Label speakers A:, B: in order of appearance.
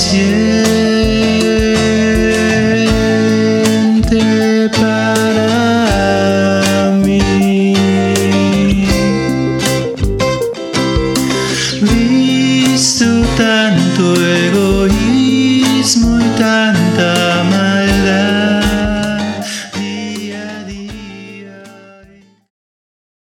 A: suficiente para mí. Visto tanto egoísmo y tanta